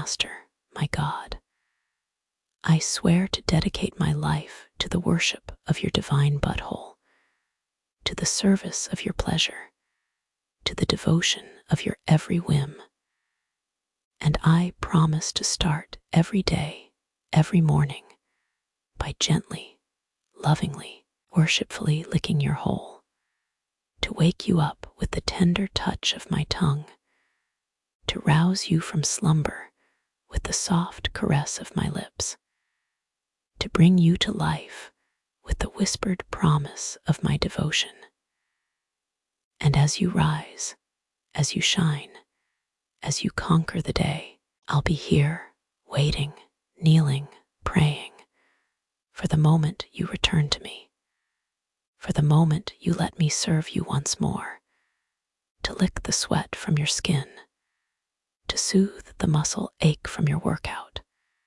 Master, my God. I swear to dedicate my life to the worship of your divine butthole, to the service of your pleasure, to the devotion of your every whim. And I promise to start every day, every morning, by gently, lovingly, worshipfully licking your hole, to wake you up with the tender touch of my tongue, to rouse you from slumber with the soft caress of my lips, to bring you to life with the whispered promise of my devotion. And as you rise, as you shine, as you conquer the day, I'll be here, waiting, kneeling, praying, for the moment you return to me, for the moment you let me serve you once more, to lick the sweat from your skin, to soothe the muscle ache from your workout,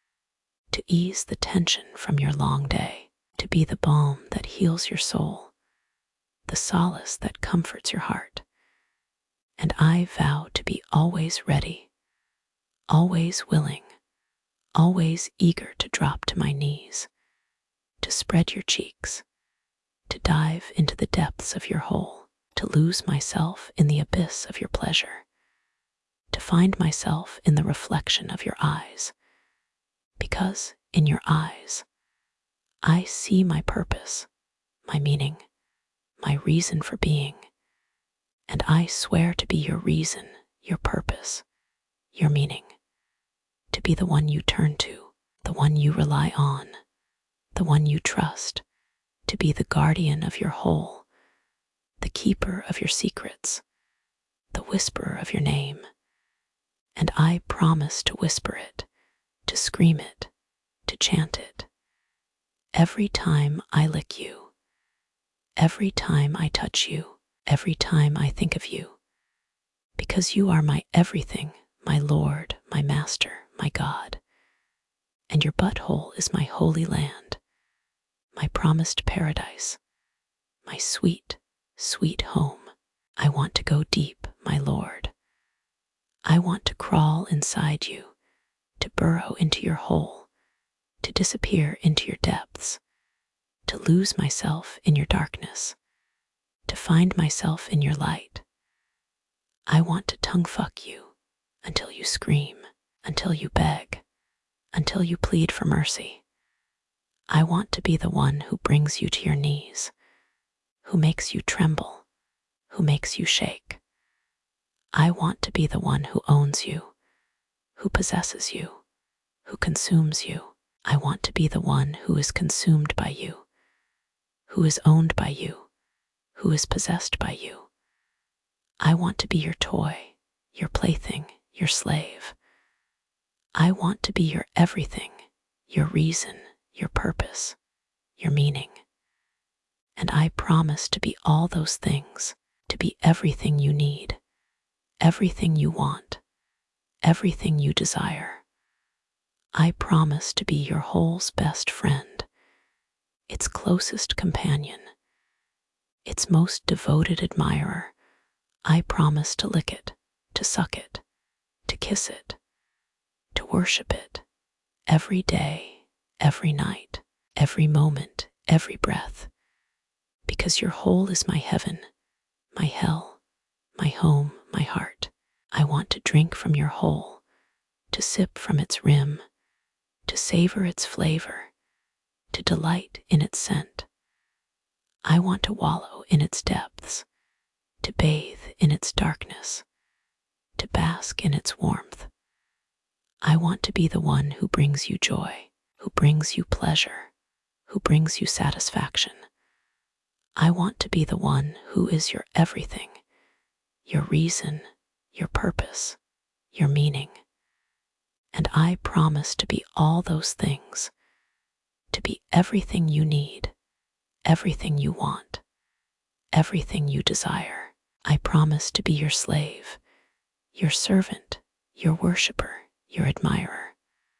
to ease the tension from your long day, to be the balm that heals your soul, the solace that comforts your heart. And I vow to be always ready, always willing, always eager to drop to my knees, to spread your cheeks, to dive into the depths of your hole, to lose myself in the abyss of your pleasure, to find myself in the reflection of your eyes, because in your eyes, I see my purpose, my meaning, my reason for being, and I swear to be your reason, your purpose, your meaning, to be the one you turn to, the one you rely on, the one you trust, to be the guardian of your whole, the keeper of your secrets, the whisperer of your name. And I promise to whisper it, to scream it, to chant it, every time I lick you, every time I touch you, every time I think of you, because you are my everything, my Lord, my Master, my God, and your butthole is my holy land, my promised paradise, my sweet, sweet home. I want to go deep, my Lord. I want to crawl inside you, to burrow into your hole, to disappear into your depths, to lose myself in your darkness, to find myself in your light. I want to tongue fuck you until you scream, until you beg, until you plead for mercy. I want to be the one who brings you to your knees, who makes you tremble, who makes you shake. I want to be the one who owns you, who possesses you, who consumes you. I want to be the one who is consumed by you, who is owned by you, who is possessed by you. I want to be your toy, your plaything, your slave. I want to be your everything, your reason, your purpose, your meaning. And I promise to be all those things, to be everything you need, everything you want, everything you desire. I promise to be your whole's best friend, its closest companion, its most devoted admirer. I promise to lick it, to suck it, to kiss it, to worship it, every day, every night, every moment, every breath, because your whole is my heaven, my hell, my home, my heart. I want to drink from your whole, to sip from its rim, to savor its flavor, to delight in its scent. I want to wallow in its depths, to bathe in its darkness, to bask in its warmth. I want to be the one who brings you joy, who brings you pleasure, who brings you satisfaction. I want to be the one who is your everything, your reason, your purpose, your meaning. And I promise to be all those things, to be everything you need, everything you want, everything you desire. I promise to be your slave, your servant, your worshiper, your admirer.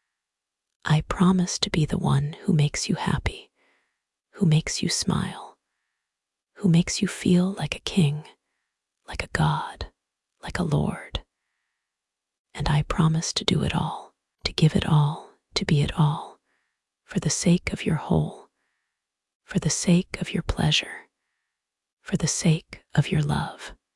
I promise to be the one who makes you happy, who makes you smile, who makes you feel like a king, like a god, like a lord. And I promise to do it all, to give it all, to be it all, for the sake of your whole, for the sake of your pleasure, for the sake of your love.